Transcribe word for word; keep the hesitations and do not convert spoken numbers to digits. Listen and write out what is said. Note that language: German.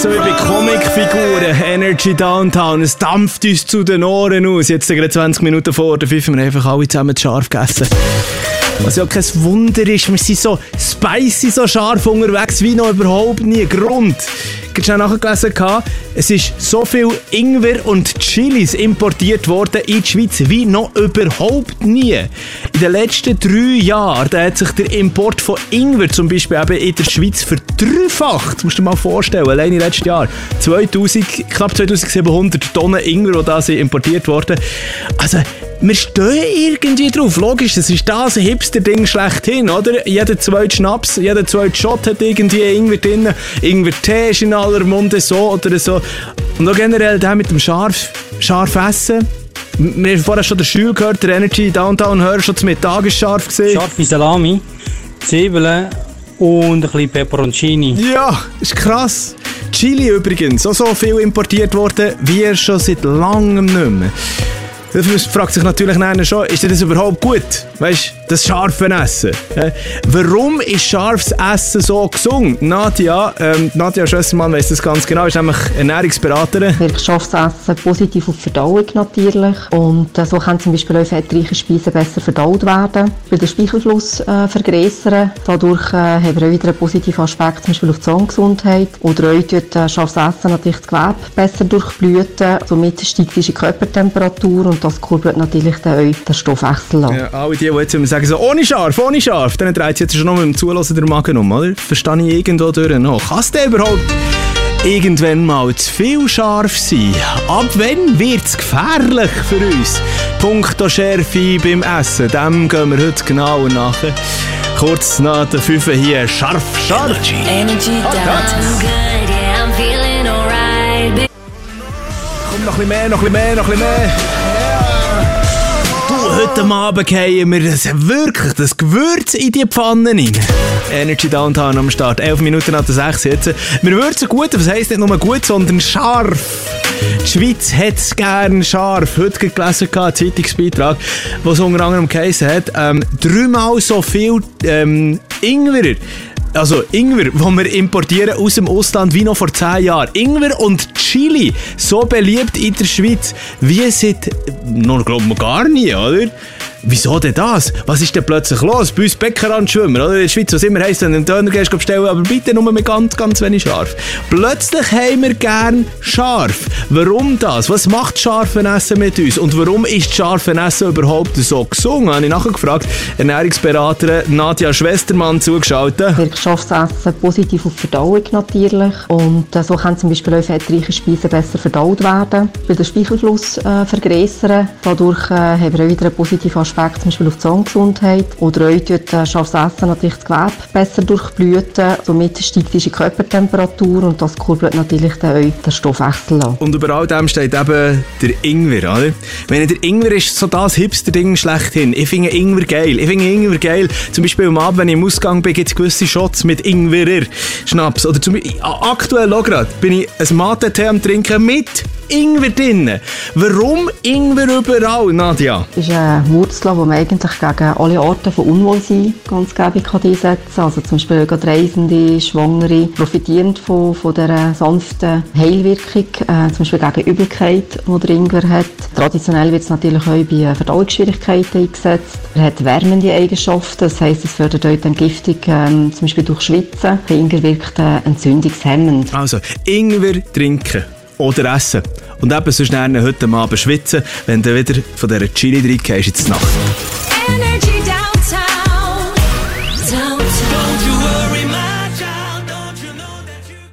so wie bei Comicfiguren. Energy Downtown, es dampft uns zu den Ohren aus. Jetzt gerade zwanzig Minuten vor der Pfiff, wir haben einfach alle zusammen scharf gegessen. Was ja kein Wunder ist, wir sind so spicy, so scharf unterwegs wie noch überhaupt nie. Grund. Ich habe nachgelesen, es ist so viel Ingwer und Chilis importiert worden in die Schweiz wie noch überhaupt nie. In den letzten drei Jahren da hat sich der Import von Ingwer zum Beispiel eben in der Schweiz verdreifacht. Das musst du dir mal vorstellen, allein im letzten Jahr. zweitausend, knapp zweitausendsiebenhundert Tonnen Ingwer, die da sind importiert wurden. Also, wir stehen irgendwie drauf. Logisch, das ist das Hipster-Ding schlechthin, oder? Jeder zweite Schnaps, jeder zweite Shot hat irgendwie Ingwer drin. Ingwer-Tee ist in aller Munde so oder so. Und auch generell der mit dem Scharf, scharf essen. Wir haben vorher schon den Schül gehört, der Energy Downtown Hörer, schon zum Mittag ist scharf gesehen. Scharfe Salami, Zwiebeln und ein bisschen Peperoncini. Ja, ist krass. Chili übrigens, auch so viel importiert worden, wie schon seit langem nicht mehr. Da fragt sich natürlich einer schon, ist das überhaupt gut? Weißt du, das scharfe Essen. Äh, warum ist scharfes Essen so gesund? Nadja, ähm, Nadja Schössermann weiss das ganz genau, ist nämlich Ernährungsberaterin. Wirkt scharfes Essen positiv auf die Verdauung natürlich. Und äh, so können zum Beispiel auch fettreiche Speisen besser verdaut werden. Will den Speichelfluss äh, vergrößern. Dadurch äh, haben wir auch wieder einen positiven Aspekt zum Beispiel auf die Zahngesundheit. Oder auch tut äh, scharfes Essen natürlich das Gewebe besser durchblüten. Somit steigt die Körpertemperatur und das kurbelt natürlich dann auch den Stoffwechsel an. Ja, alle die, die jetzt immer sagen, so, ohne Scharf, ohne Scharf, dann dreht es jetzt schon noch mit dem Zulassen der Magen um, oder? Verstehe ich irgendwo durch noch. Kann es denn überhaupt irgendwann mal zu viel scharf sein? Ab wann wird es gefährlich für uns? Punkto Schärfe beim Essen, dem gehen wir heute genauer nach. Kurz nach der fünf hier, scharf, scharf. Energy. Energy Downtown. Good, yeah, I'm feeling alright. Komm, noch ein bisschen mehr, noch ein bisschen mehr, noch ein bisschen mehr. Heute Abend gehen wir das, wirklich das Gewürz in die Pfanne rein. Energy Downtown am Start. elf Minuten nach der sechs jetzt. Wir würzen gut, was heisst nicht nur gut, sondern scharf. Die Schweiz hat es gerne scharf. Heute gelesen, ein Zeitungsbeitrag, wo es unter anderem geheißen hat, ähm, dreimal so viel ähm, Ingwer. Also Ingwer, den wir importieren aus dem Ausland wie noch vor zehn Jahren. Ingwer und Chili, so beliebt in der Schweiz wie seit, noch glauben wir gar nie, oder? Wieso denn das? Was ist denn plötzlich los? Bei uns Bäckerhandschwimmer, oder? In der Schweiz, was immer heisst, wenn du einen Döner gehst, bestellen, aber bitte nur mit ganz, ganz wenig scharf. Plötzlich haben wir gern scharf. Warum das? Was macht scharfes Essen mit uns? Und warum ist scharfes Essen überhaupt so gesund? Habe ich nachher gefragt. Ernährungsberaterin Nadja Schwestermann zugeschaltet. Wirkt scharfes Essen positiv auf die Verdauung natürlich. Und äh, so können zum Beispiel auch fettreiche Speisen besser verdaut werden. Will den Speichelfluss äh, vergrößern. Dadurch äh, haben wir auch wieder einen positiven Aspekt zum Beispiel auf die Zahngesundheit. Oder auch tut äh, scharfes Essen natürlich das Gewebe besser durchblüten. Somit steigt die Körpertemperatur und das kurbelt natürlich dann auch den Stoffwechsel an. Und über all dem steht eben der Ingwer, oder? Wenn der Ingwer ist so das Hipster-Ding schlechthin. Ich finde Ingwer geil. Ich finde Ingwer geil. Zum Beispiel am Abend, wenn ich im Ausgang bin, gibt es gewisse Shots mit Ingwerer Schnaps. Oder zum Beispiel, aktuell auch gerade, bin ich ein Mate-Tee am Trinken mit Ingwer drin. Warum Ingwer überall, Nadja? Das ist eine Wurzel, die man eigentlich gegen alle Arten von Unwohlsein ganz gäbig einsetzen kann. Also zum Beispiel gerade Reisende, Schwangere profitieren von, von dieser sanften Heilwirkung, äh, zum Beispiel gegen Übelkeit, die der Ingwer hat. Traditionell wird es natürlich auch bei Verdauungsschwierigkeiten eingesetzt. Er hat wärmende Eigenschaften, das heisst, es fördert auch die Entgiftung, äh, zum Beispiel durch Schwitzen. Der Ingwer wirkt äh, entzündungshemmend. Also, Ingwer trinken. Oder essen. Und eben so schnell heute Abend schwitzen, wenn du wieder von dieser Chili reingehst in die Nacht. Energy Downtown.